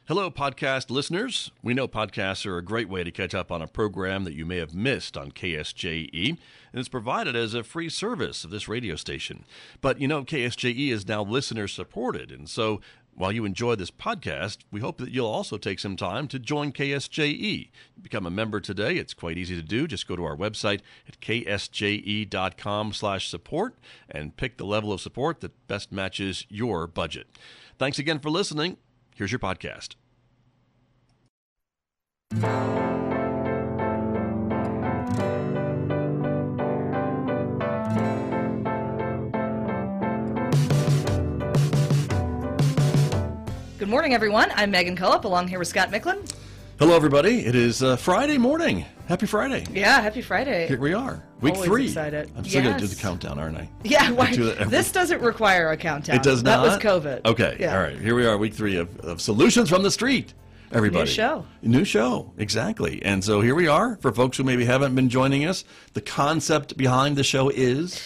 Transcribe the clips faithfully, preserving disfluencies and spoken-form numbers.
Hello, podcast listeners. We know podcasts are a great way to catch up on a program that you may have missed on K S J E, and it's provided as a free service of this radio station. But you know, K S J E is now listener-supported, and so while you enjoy this podcast, we hope that you'll also take some time to join K S J E. Become a member today. It's quite easy to do. Just go to our website at k s j e dot com slash support and pick the level of support that best matches your budget. Thanks again for listening. Here's your podcast. Good morning, everyone. I'm Megan Cullip, along here with Scott Micklin. Hello, everybody. It is uh, Friday morning. Happy Friday. Yeah, happy Friday. Here we are. Week Always three. excited. I'm still Yes. going to do the countdown, aren't I? Yeah, why, do that every- this doesn't require a countdown. It does not? That was COVID. Okay. Yeah. All right. Here we are, week three of, of Solutions from the Street. Everybody. New show. New show. Exactly. And so here we are. For folks who maybe haven't been joining us, the concept behind the show is...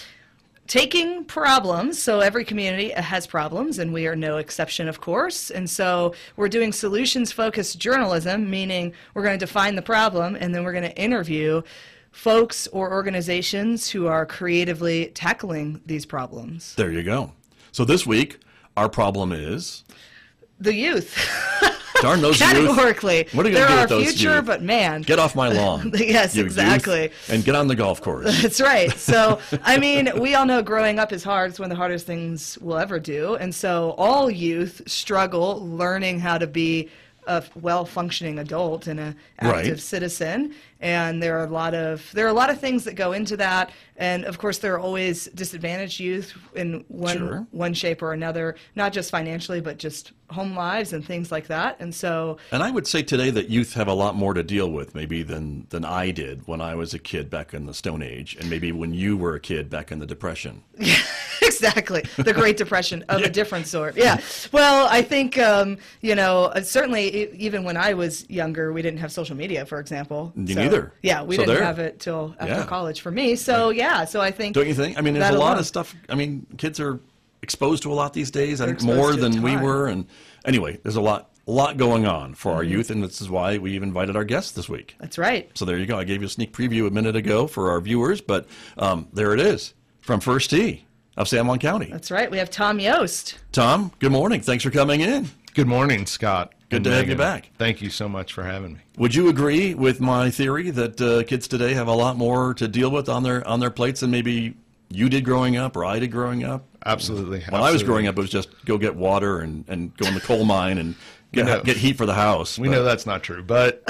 Taking problems, so every community has problems, and we are no exception, of course. And so we're doing solutions-focused journalism, meaning we're going to define the problem, and then we're going to interview folks or organizations who are creatively tackling these problems. There you go. So this week, our problem is... The youth. Darn those youth. Categorically. What are you They're going to do our with those future, youth? but man. Get off my lawn. Yes, you exactly. youth, and get on the golf course. That's right. So, I mean, we all know growing up is hard. It's one of the hardest things we'll ever do. And so all youth struggle learning how to be a well-functioning adult and an active Right. citizen. And there are a lot of there are a lot of things that go into that. And of course, there are always disadvantaged youth in one Sure. one shape or another, not just financially, but just home lives and things like that. And so, And I would say today that youth have a lot more to deal with maybe than, than I did when I was a kid back in the Stone Age, and maybe when you were a kid back in the Depression. exactly, the Great Depression of a different sort. Yeah. Well, I think um, you know uh, certainly e- even when I was younger, we didn't have social media, for example. Me So, neither. Yeah, we So didn't there. have it till after Yeah. college for me. So yeah, so I think Don't you think? I mean, there's that a lot alone. of stuff. I mean, kids are exposed to a lot these days, I They're think more exposed to a than we ton. were. And anyway, there's a lot, a lot going on for our youth, and this is why we invited our guests this week. That's right. So there you go. I gave you a sneak preview a minute ago for our viewers, but um, there it is from First Tee of San Juan County. That's right. We have Tom Yost. Tom, good morning. Thanks for coming in. Good morning, Scott. Good and to have you Megan. back. Thank you so much for having me. Would you agree with my theory that uh, kids today have a lot more to deal with on their on their plates than maybe you did growing up or I did growing up? Absolutely. When I was growing up, it was just go get water and, and go in the coal mine and get, know. get heat for the house. We But- know that's not true, but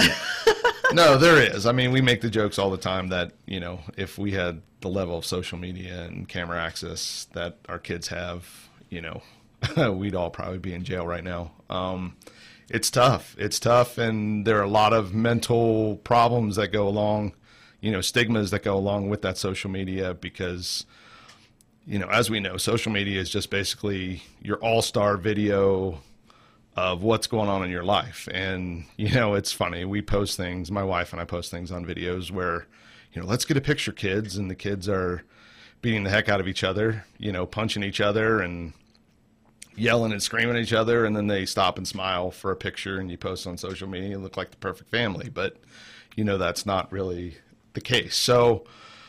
no, there is. I mean, we make the jokes all the time that, you know, if we had the level of social media and camera access that our kids have, you know, we'd all probably be in jail right now. Um, it's tough. It's tough, and there are a lot of mental problems that go along, you know, stigmas that go along with that social media because, you know, as we know, social media is just basically your all-star video of what's going on in your life. And, you know, it's funny. We post things, my wife and I post things on videos where, you know, let's get a picture, kids. And the kids are beating the heck out of each other, you know, punching each other and yelling and screaming at each other. And then they stop and smile for a picture and you post on social media. You look like the perfect family. But, you know, that's not really the case. So,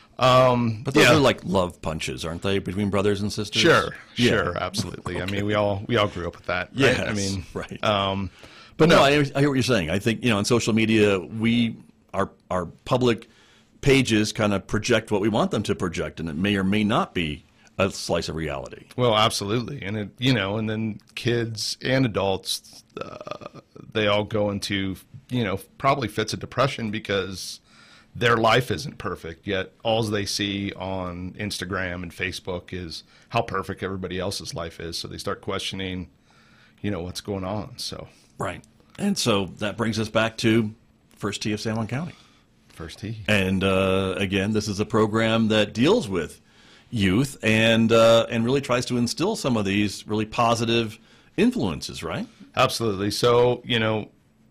um, But those yeah. are like love punches, aren't they, between brothers and sisters? Sure, Yeah. sure, absolutely. I mean, we all we all grew up with that, right? Yes, I mean, right. Um, But but no, no, I, I hear what you're saying. I think, you know, on social media, we our our public pages kind of project what we want them to project, and it may or may not be a slice of reality. well, absolutely, and it, you know, and then kids and adults, uh, they all go into, you know, probably fits of depression because their life isn't perfect, yet all they see on Instagram and Facebook is how perfect everybody else's life is. So they start questioning, you know, what's going on. So Right. And so that brings us back to First Tee of San Juan County. First Tee. And uh, again, this is a program that deals with youth and uh, and really tries to instill some of these really positive influences, right? Absolutely. So, you know,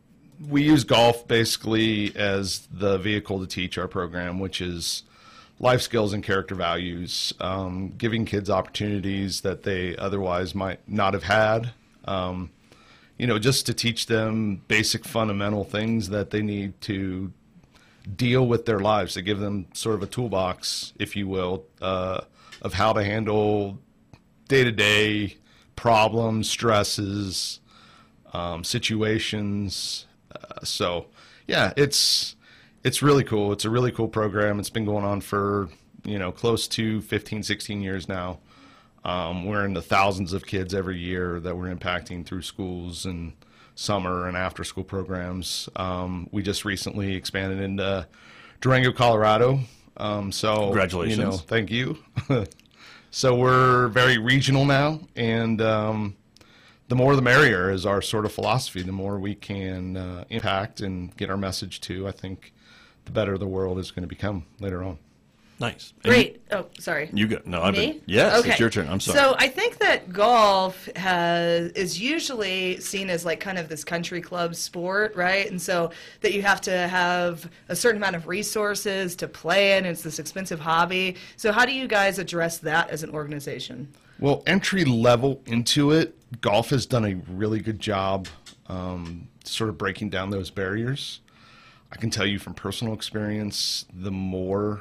we use golf basically as the vehicle to teach our program, which is life skills and character values, um, giving kids opportunities that they otherwise might not have had. Um, you know, just to teach them basic fundamental things that they need to deal with their lives, to give them sort of a toolbox, if you will, uh, of how to handle day-to-day problems, stresses, um, situations. Uh, so, yeah, it's it's really cool. It's a really cool program. It's been going on for, you know, close to fifteen, sixteen years now. Um, we're in the thousands of kids every year that we're impacting through schools and summer and after school programs. Um, we just recently expanded into Durango, Colorado. Um, so, congratulations. You know, thank you. So we're very regional now, and um, the more the merrier is our sort of philosophy. The more we can uh, impact and get our message to, I think, the better the world is going to become later on. Nice. And Great. Oh, sorry. You go. No, I've Me? been. Yes, okay. It's your turn. I'm sorry. So I think that golf has is usually seen as like kind of this country club sport, right? And so that you have to have a certain amount of resources to play in. It's this expensive hobby. So how do you guys address that as an organization? Well, entry level into it, golf has done a really good job um, sort of breaking down those barriers. I can tell you from personal experience, the more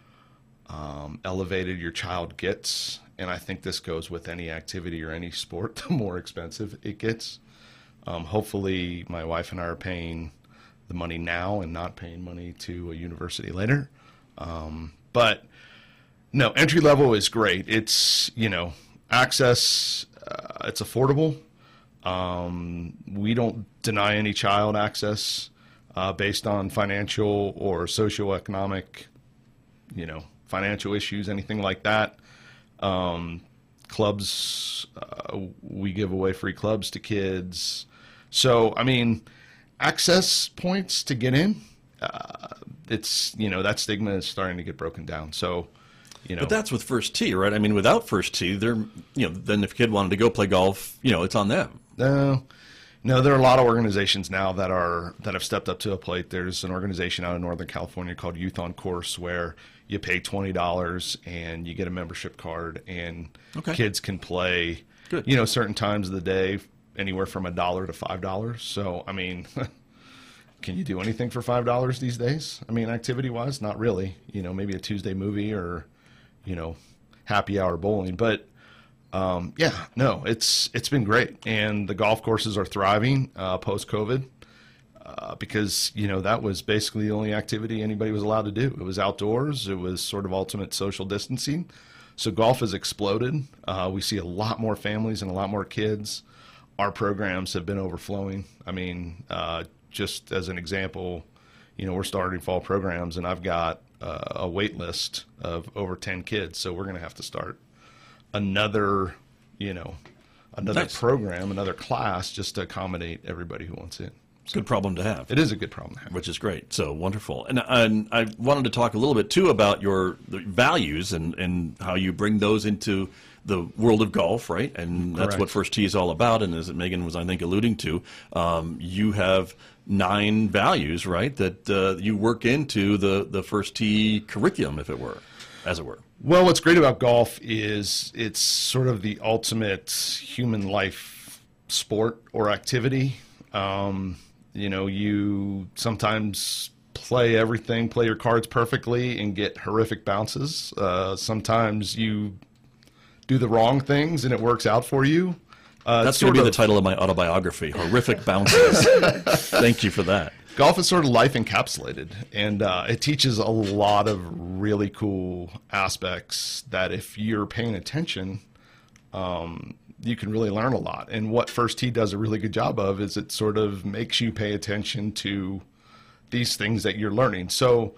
Um, elevated your child gets, and I think this goes with any activity or any sport, the more expensive it gets. Um, hopefully my wife and I are paying the money now and not paying money to a university later. Um, but no, entry level is great. It's, you know, access, uh, it's affordable. Um, we don't deny any child access uh, based on financial or socioeconomic, you know, financial issues, anything like that. Um, clubs, uh, we give away free clubs to kids. So, I mean, access points to get in, uh, it's, you know, that stigma is starting to get broken down. So, you know. But that's with First Tee, right? I mean, without First Tee, they're, you know, then if a kid wanted to go play golf, you know, it's on them. No, no, there are a lot of organizations now that are, that have stepped up to a plate. There's an organization out in Northern California called Youth on Course, where you pay twenty dollars and you get a membership card, and okay. kids can play, Good. you know, certain times of the day, anywhere from a dollar to five dollars. So, I mean, can you do anything for five dollars these days? I mean, activity-wise, not really. You know, maybe a Tuesday movie or, you know, happy hour bowling. But, um, yeah, no, it's it's been great. And the golf courses are thriving uh, post-COVID. Uh, because, you know, that was basically the only activity anybody was allowed to do. It was outdoors. It was sort of ultimate social distancing. So golf has exploded. Uh, we see a lot more families and a lot more kids. Our programs have been overflowing. I mean, uh, just as an example, you know, we're starting fall programs, and I've got uh, a wait list of over ten kids. So we're going to have to start another, you know, another Nice. program, another class, just to accommodate everybody who wants in. Good problem to have. It is a good problem to have. Which is great. So wonderful. And, and I wanted to talk a little bit, too, about your values and, and how you bring those into the world of golf, right? And that's Correct. what First Tee is all about. And as Megan was, I think, alluding to, um, you have nine values, right, that uh, you work into the, the First Tee curriculum, if it were, as it were. Well, what's great about golf is it's sort of the ultimate human life sport or activity. Um, You know, you sometimes play everything, play your cards perfectly, and get horrific bounces. Uh, sometimes you do the wrong things, and it works out for you. Uh, That's going to be the title of my autobiography, Horrific Bounces. Thank you for that. Golf is sort of life encapsulated, and uh, it teaches a lot of really cool aspects that if you're paying attention, um, you can really learn a lot. And what First Tee does a really good job of is it sort of makes you pay attention to these things that you're learning. So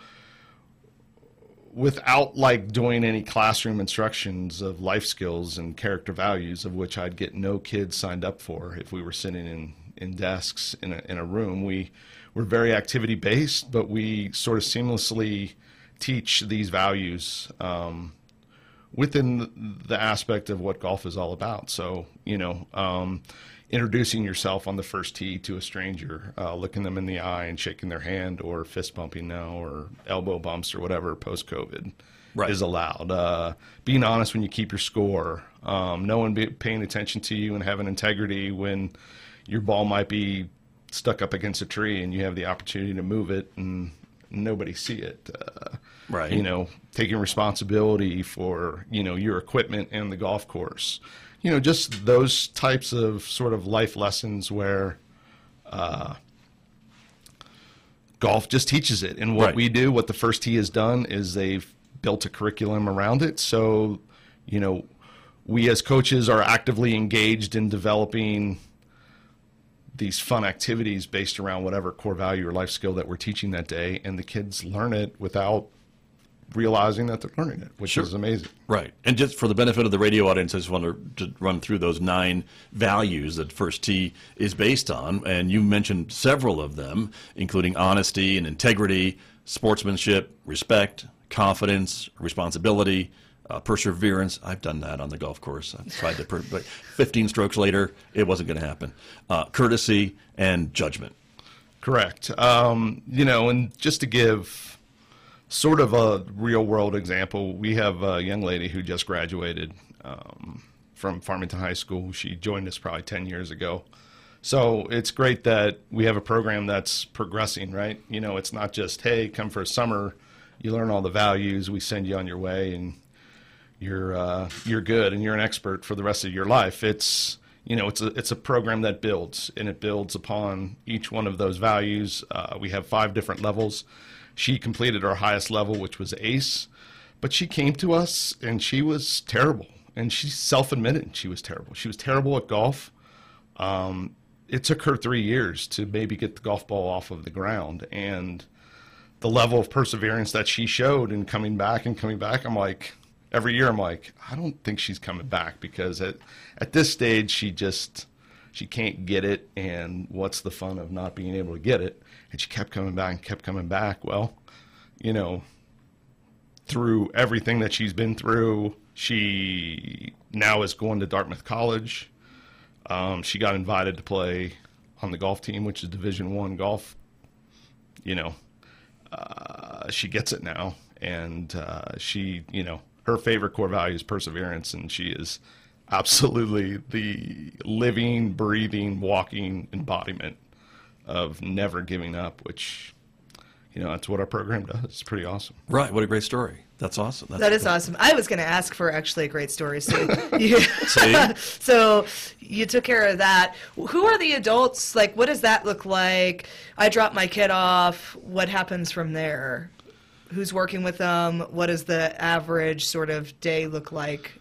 without like doing any classroom instructions of life skills and character values, of which I'd get no kids signed up for if we were sitting in, in desks in a, in a room, we we're very activity based, but we sort of seamlessly teach these values, um, within the aspect of what golf is all about. So, you know, um, introducing yourself on the first tee to a stranger, uh, looking them in the eye and shaking their hand, or fist bumping now, or elbow bumps, or whatever post-COVID Right. is allowed. Uh, being honest when you keep your score, um, no one be paying attention to you, and having integrity when your ball might be stuck up against a tree and you have the opportunity to move it and nobody see it. Uh, right. You know, taking responsibility for, you know, your equipment and the golf course. You know, just those types of sort of life lessons where uh, golf just teaches it. And what right. we do, what the First Tee has done is they've built a curriculum around it. So, you know, we as coaches are actively engaged in developing these fun activities based around whatever core value or life skill that we're teaching that day, and the kids learn it without realizing that they're learning it, which sure. is amazing. Right. And just for the benefit of the radio audience, I just want to, to run through those nine values that First Tee is based on, and you mentioned several of them, including honesty and integrity, sportsmanship, respect, confidence, responsibility, Uh, perseverance. I've done that on the golf course. I've tried to, per- but fifteen strokes later, it wasn't going to happen. Uh, courtesy and judgment. Correct. Um, you know, and just to give sort of a real world example, we have a young lady who just graduated um, from Farmington High School. She joined us probably ten years ago. So it's great that we have a program that's progressing, right? You know, it's not just, hey, come for a summer, you learn all the values, we send you on your way, and you're uh, you're good and you're an expert for the rest of your life. It's, you know, it's a it's a program that builds, and it builds upon each one of those values. Uh, we have five different levels. She completed our highest level, which was ACE, but she came to us and she was terrible, and she self-admitted she was terrible. She was terrible at golf. Um, it took her three years to maybe get the golf ball off of the ground, and the level of perseverance that she showed in coming back and coming back, I'm like, every year I'm like, I don't think she's coming back, because at, at this stage she just, she can't get it, and what's the fun of not being able to get it? And she kept coming back and kept coming back. Well, you know, through everything that she's been through, she now is going to Dartmouth College. Um, she got invited to play on the golf team, which is Division One golf. You know, uh, she gets it now, and uh, she, you know, her favorite core value is perseverance, and she is absolutely the living, breathing, walking embodiment of never giving up, which, you know, that's what our program does. It's pretty awesome. Right. What a great story. That's awesome. That's that is cool. awesome. I was going to ask for actually a great story. So you, See? so you took care of that. Who are the adults? Like, what does that look like? I drop my kid off. What happens from there? Who's working with them? What does the average sort of day look like?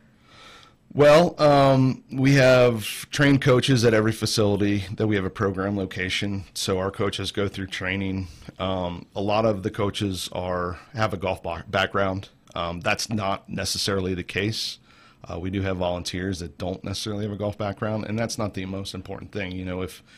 Well, um, we have trained coaches at every facility that we have a program location. So our coaches go through training. Um, a lot of the coaches are have a golf background. Um, that's not necessarily the case. Uh, we do have volunteers that don't necessarily have a golf background, and that's not the most important thing. You know, if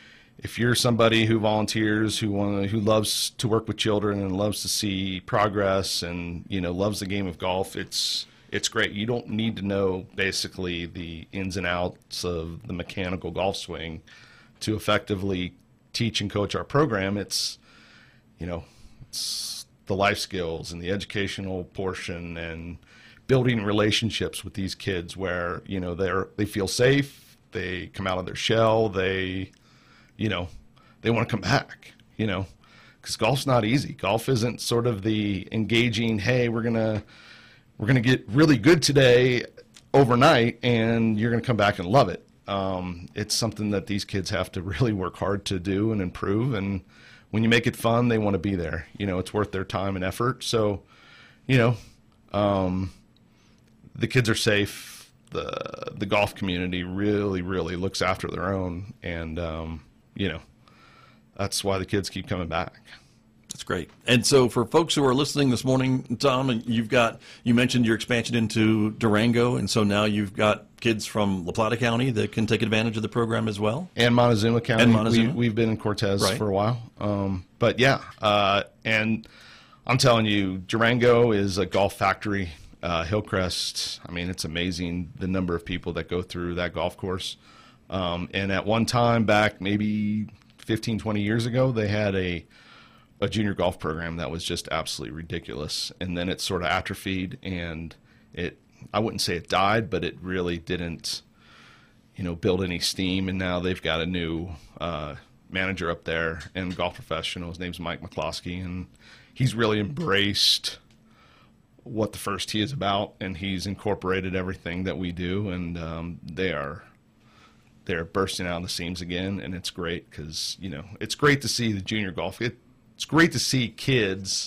If you're somebody who volunteers, who want, who loves to work with children and loves to see progress, and, you know, loves the game of golf, it's it's great. You don't need to know basically the ins and outs of the mechanical golf swing to effectively teach and coach our program. It's, you know, it's the life skills and the educational portion and building relationships with these kids where, you know, they're they feel safe, they come out of their shell, they you know, they want to come back, you know, because golf's not easy. Golf isn't sort of the engaging, hey, we're going to, we're going to get really good today overnight and you're going to come back and love it. Um, it's something that these kids have to really work hard to do and improve. And when you make it fun, they want to be there. You know, it's worth their time and effort. So, you know, um, the kids are safe. The, the golf community really, really looks after their own. And, um, you know, that's why the kids keep coming back. That's great. And so for folks who are listening this morning, Tom, and you've got, you mentioned your expansion into Durango, and so now you've got kids from La Plata County that can take advantage of the program as well? And Montezuma County. And Montezuma. We, we've been in Cortez right. for a while. Um, but yeah, uh, and I'm telling you, Durango is a golf factory. Uh, Hillcrest, I mean, it's amazing the number of people that go through that golf course. Um, and at one time back maybe fifteen, twenty years ago, they had a a junior golf program that was just absolutely ridiculous. And then it sort of atrophied, and it, I wouldn't say it died, but it really didn't, you know, build any steam. And now they've got a new uh, manager up there and golf professional. His name's Mike McCloskey, and he's really embraced what the First Tee is about, and he's incorporated everything that we do, and um, they are they're bursting out of the seams again, and it's great because, you know, it's great to see the junior golf. It, it's great to see kids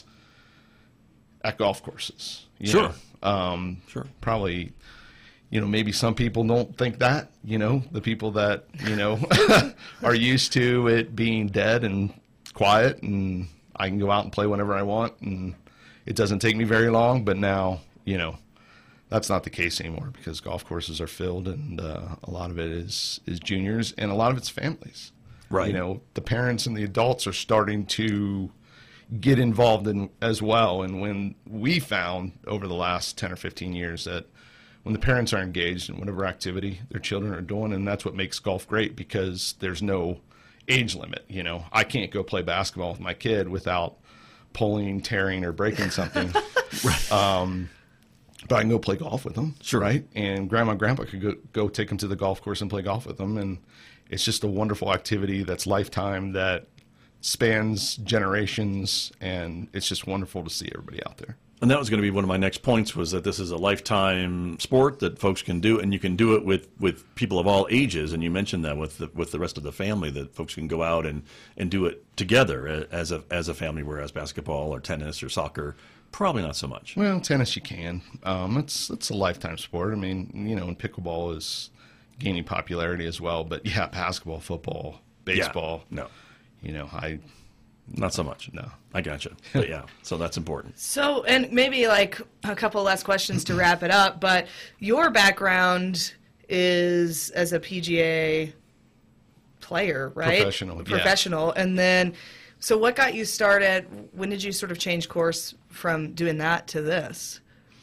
at golf courses. You Sure. know? Um, sure. Probably, you know, maybe some people don't think that, you know, the people that, you know, are used to it being dead and quiet, and I can go out and play whenever I want, and it doesn't take me very long. But now, you know, that's not the case anymore because golf courses are filled, and uh, a lot of it is, is juniors, and a lot of it's families. Right. You know, the parents and the adults are starting to get involved in as well. And when we found over the last ten or fifteen years that when the parents are engaged in whatever activity their children are doing, and that's what makes golf great because there's no age limit. You know, I can't go play basketball with my kid without pulling, tearing, or breaking something. Right. Um, but I can go play golf with them, sure. right? And grandma and grandpa could go, go take them to the golf course and play golf with them. And it's just a wonderful activity that's lifetime, that spans generations, and it's just wonderful to see everybody out there. And that was going to be one of my next points, was that this is a lifetime sport that folks can do, and you can do it with, with people of all ages. And you mentioned that with the, with the rest of the family, that folks can go out and, and do it together as a as a family, whereas basketball or tennis or soccer, probably not so much. Well, tennis you can. Um, it's it's a lifetime sport. I mean, you know, and pickleball is gaining popularity as well. But yeah, basketball, football, baseball. Yeah, no. You know, I... Not so much. No. I gotcha. But yeah, so that's important. So, and maybe like a couple last questions to wrap it up, but your background is as a P G A player, right? Professional, yeah. Professional. And then, so what got you started? When did you sort of change course from doing that to this?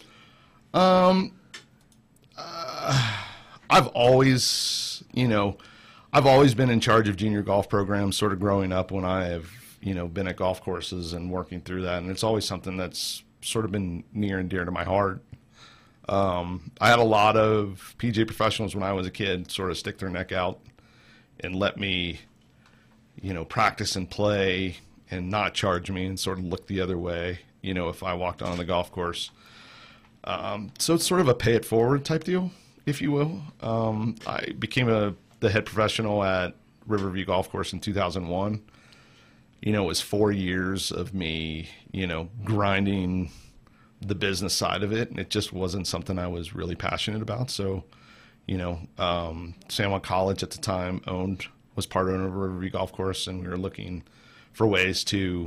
Um, uh, I've always, you know, I've always been in charge of junior golf programs sort of growing up when I have, you know, been at golf courses and working through that. And it's always something that's sort of been near and dear to my heart. Um, I had a lot of P G A professionals when I was a kid sort of stick their neck out and let me, you know, practice and play and not charge me and sort of look the other way, you know, if I walked on the golf course. Um, so it's sort of a pay it forward type deal, if you will. Um, I became a the head professional at Riverview Golf Course in two thousand one. You know, it was four years of me, you know, grinding the business side of it, and it just wasn't something I was really passionate about. So, you know, um, San Juan College at the time owned, was part owner of Riverview Golf Course, and we were looking for ways to,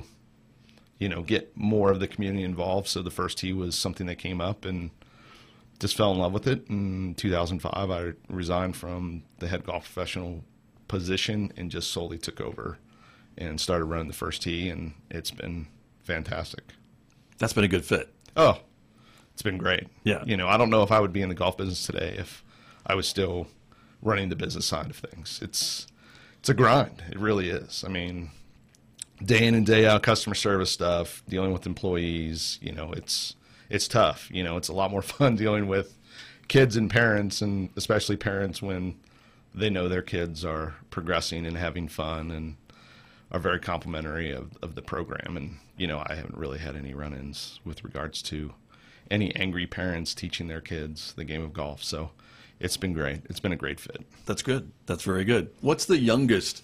you know, get more of the community involved. So the First Tee was something that came up, and just fell in love with it. In two thousand five, I resigned from the head golf professional position and just solely took over and started running the First Tee, and it's been fantastic. That's been a good fit. Oh, it's been great. Yeah. You know, I don't know if I would be in the golf business today if I was still running the business side of things. It's it's a grind. It really is. I mean, day in and day out customer service stuff, dealing with employees, you know, it's it's tough. You know, it's a lot more fun dealing with kids and parents, and especially parents when they know their kids are progressing and having fun and are very complimentary of, of the program. And, you know, I haven't really had any run-ins with regards to any angry parents teaching their kids the game of golf. So it's been great. It's been a great fit. That's good. That's very good. What's the youngest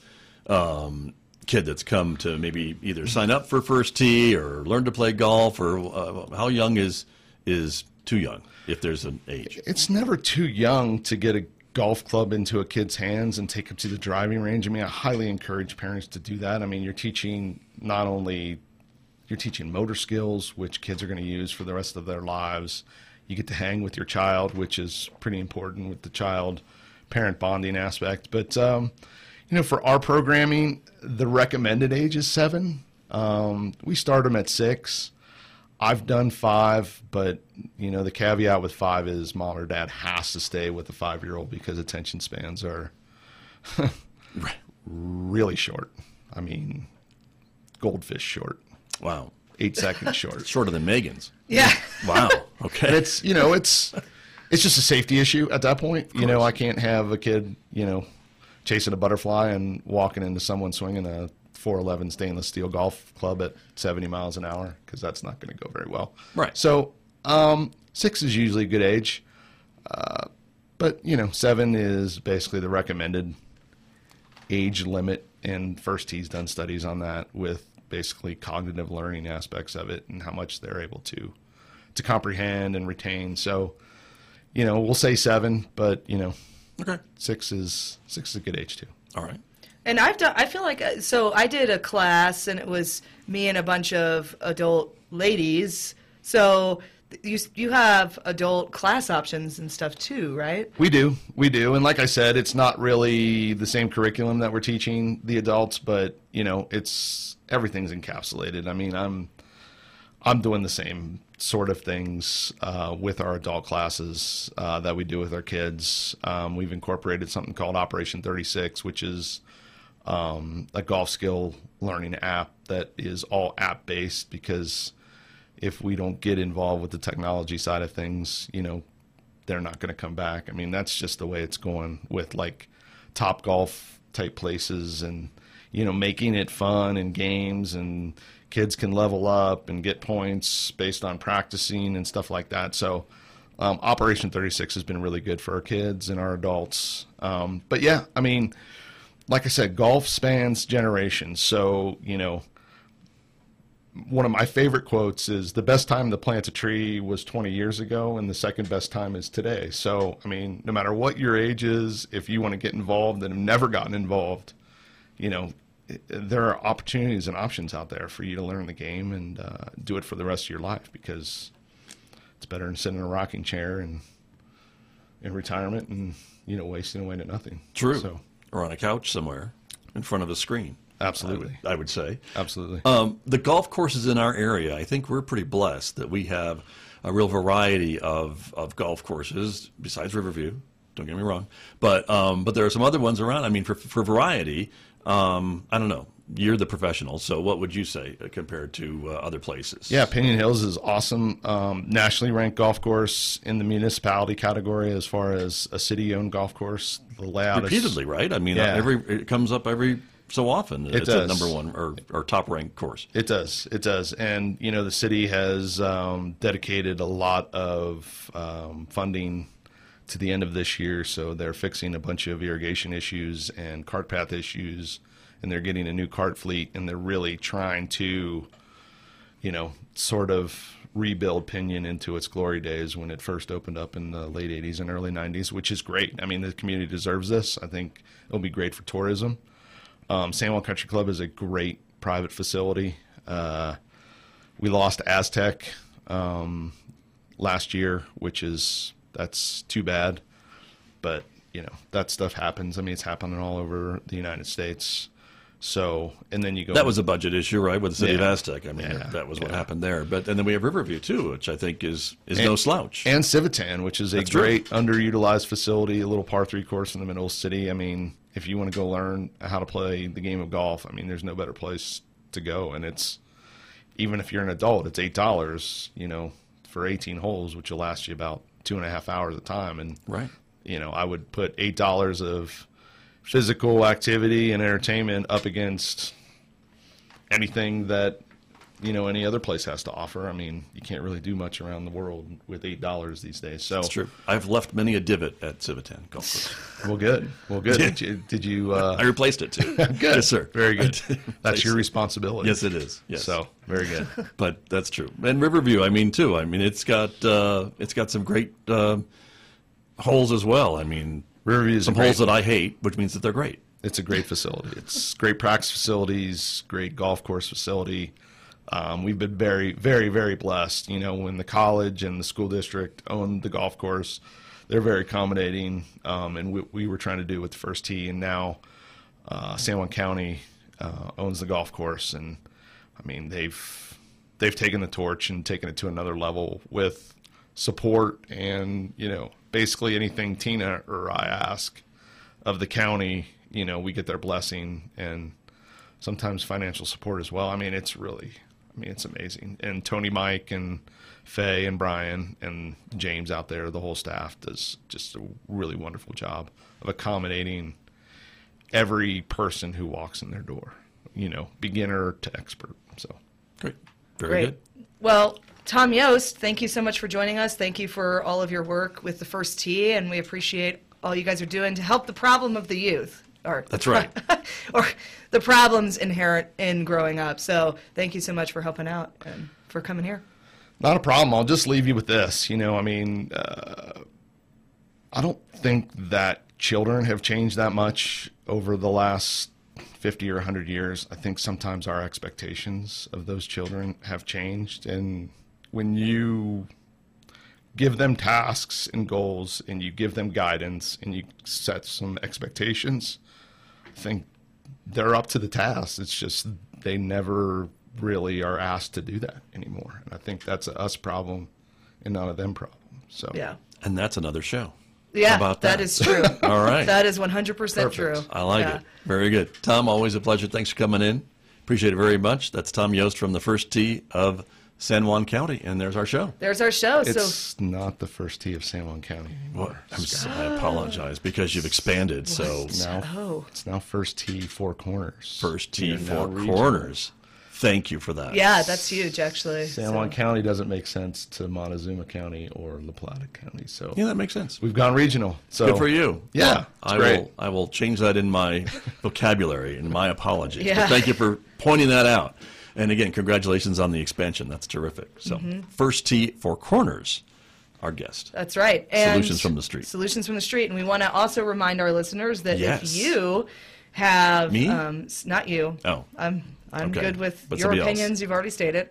um, kid that's come to maybe either sign up for First Tee or learn to play golf, or uh, how young is is too young, if there's an age? It's never too young to get a golf club into a kid's hands and take them to the driving range. I mean, I highly encourage parents to do that. I mean, you're teaching not only, you're teaching motor skills, which kids are going to use for the rest of their lives. You get to hang with your child, which is pretty important with the child-parent bonding aspect. But, um, you know, for our programming, the recommended age is seven. Um, we start them at six. I've done five, but, you know, the caveat with five is mom or dad has to stay with the five-year-old because attention spans are really short. I mean, goldfish short. Wow. Eight seconds short. Shorter than Megan's. Yeah. Wow. Okay. And it's, you know, it's it's just a safety issue at that point. You know, I can't have a kid, you know, chasing a butterfly and walking into someone swinging a four eleven stainless steel golf club at seventy miles an hour, because that's not going to go very well. Right. So um, six is usually a good age. Uh, but, you know, seven is basically the recommended age limit. And First Tee's done studies on that with basically cognitive learning aspects of it and how much they're able to to comprehend and retain. So, you know, we'll say seven, but, you know, Okay. six is six is a good age too. All right. And I've done, I feel like, uh, so I did a class and it was me and a bunch of adult ladies. So you you have adult class options and stuff too, right? We do, we do, and like I said, it's not really the same curriculum that we're teaching the adults, but you know, it's everything's encapsulated. I mean, I'm I'm doing the same sort of things uh, with our adult classes uh, that we do with our kids. Um, we've incorporated something called Operation thirty-six, which is um, a golf skill learning app that is all app based, because if we don't get involved with the technology side of things, you know, they're not going to come back. I mean, that's just the way it's going with like Top Golf type places, and, you know, making it fun and games, and kids can level up and get points based on practicing and stuff like that. So um, Operation thirty-six has been really good for our kids and our adults. Um, but yeah, I mean, like I said, golf spans generations. So, you know, one of my favorite quotes is, the best time to plant a tree was twenty years ago, and the second best time is today. So, I mean, no matter what your age is, if you want to get involved and have never gotten involved, you know, there are opportunities and options out there for you to learn the game and uh, do it for the rest of your life, because it's better than sitting in a rocking chair and in retirement and, you know, wasting away to nothing. True. So, or on a couch somewhere in front of a screen. absolutely. I would, I would say. Absolutely. Um, the golf courses in our area, I think we're pretty blessed that we have a real variety of, of golf courses besides Riverview. Don't get me wrong. But um, but there are some other ones around. I mean, for, for variety, um, I don't know. You're the professional, so what would you say uh, compared to uh, other places? Yeah, Pinion Hills is awesome. Um, nationally ranked golf course in the municipality category as far as a city-owned golf course. The layout Repeatedly, is, right? I mean, Yeah. every it comes up every so often. It it's does. a number one or, or top ranked course. It does. It does. And, you know, the city has um, dedicated a lot of um, funding to the end of this year. So they're fixing a bunch of irrigation issues and cart path issues, and they're getting a new cart fleet, and they're really trying to, you know, sort of rebuild Pinion into its glory days when it first opened up in the late eighties and early nineties, which is great. I mean, the community deserves this. I think it'll be great for tourism. Um, San Juan Country Club is a great private facility. Uh, we lost Aztec um, last year, which is, that's too bad. But, you know, that stuff happens. I mean, it's happening all over the United States. So, and then you go. That was a budget issue, right, with the city Yeah. of Aztec. I mean, Yeah. that was what Yeah. happened there. But and then we have Riverview too, which I think is is And- no slouch. And Civitan, which is a That's true. great underutilized facility, a little par three course in the middle of the city. I mean, if you want to go learn how to play the game of golf, I mean, there's no better place to go. And it's, even if you're an adult, it's eight dollars, you know, for eighteen holes, which will last you about two and a half hours of time. And, Right. you know, I would put eight dollars of physical activity and entertainment up against anything that, you know, any other place has to offer. I mean, you can't really do much around the world with eight dollars these days. So That's true. I've left many a divot at Civitan Golf Course. well, good. Well, good. Did you? Did you uh, I replaced it too. good. Yes, sir. Very I good. did That's replace your it. responsibility. Yes, it is. Yes. So very good. But that's true. And Riverview, I mean, too. I mean, it's got uh, it's got some great uh, holes as well. I mean, Riverview is some a great, holes that I hate, which means that they're great. It's a great facility. It's great practice facilities, great golf course facility. Um, we've been very, very, very blessed. You know, when the college and the school district owned the golf course, they're very accommodating. Um, and we, we were trying to do with the First Tee, and now uh, San Juan County uh, owns the golf course, and I mean they've they've taken the torch and taken it to another level with support, and you know, basically anything Tina or I ask of the county, you know, we get their blessing and sometimes financial support as well. I mean, it's really, I mean, it's amazing. And Tony, Mike, and Faye, and Brian, and James out there, the whole staff does just a really wonderful job of accommodating every person who walks in their door, you know, beginner to expert. So great. Very Great. good. Well, Tom Yost, thank you so much for joining us. Thank you for all of your work with the First Tee, and we appreciate all you guys are doing to help the problem of the youth. Or That's right. or the problems inherent in growing up. So thank you so much for helping out and for coming here. Not a problem. I'll just leave you with this. You know, I mean, uh, I don't think that children have changed that much over the last fifty or one hundred years. I think sometimes our expectations of those children have changed. And when you give them tasks and goals and you give them guidance and you set some expectations, I think they're up to the task. It's just they never really are asked to do that anymore. And I think that's a us problem and not a them problem. So Yeah. And that's another show. Yeah, How about that? that is true. All right. That is one hundred percent true. Perfect. I like Yeah. it. Very good. Tom, always a pleasure. Thanks for coming in. Appreciate it very much. That's Tom Yost from the First Tee of San Juan County, and there's our show. There's our show. it's So not the First Tee of San Juan County anymore. Well, I'm so, I apologize because you've expanded. So Now, Oh. it's now First Tee Four Corners. First Tee You're now Four regional. Corners. Thank you for that. yeah, that's huge actually. San So- Juan County doesn't make sense to Montezuma County or La Plata County. So Yeah, that makes sense. we've gone regional. So Good for you. Yeah, Well, it's I great. will. I will change that in my vocabulary and my apologies. Yeah. But thank you for pointing that out. And again, congratulations on the expansion. That's terrific. So, Mm-hmm. First Tee Four Corners, our guest. That's right. And Solutions from the Street. Solutions from the Street. And we want to also remind our listeners that Yes. if you have Me? um s- not you. Oh. I'm I'm Okay. good with But your somebody else. opinions. You've already stated.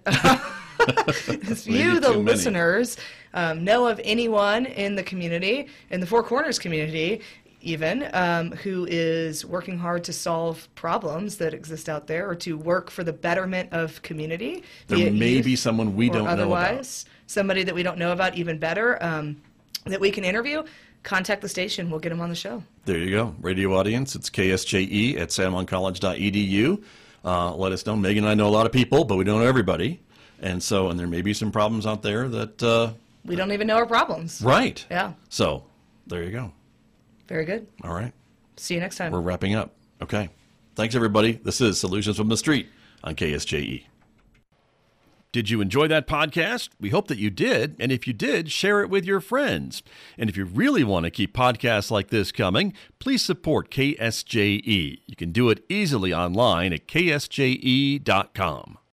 If Maybe you, the too many. listeners, um, know of anyone in the community, in the Four Corners community, even, um, who is working hard to solve problems that exist out there or to work for the betterment of community. There be it may youth be someone we or don't know about. otherwise, somebody that we don't know about, even better, um, that we can interview, contact the station. We'll get them on the show. There you go. Radio audience, it's K S J E at san juan college dot e d u. Uh, let us know. Megan and I know a lot of people, but we don't know everybody. And so, and there may be some problems out there that, uh, We don't even know our problems. right. Yeah, So, there you go. very good. All right. See you next time. We're wrapping up. Okay. Thanks, everybody. This is Solutions from the Street on K S J E. Did you enjoy that podcast? We hope that you did. And if you did, share it with your friends. And if you really want to keep podcasts like this coming, please support K S J E. You can do it easily online at k s j e dot com.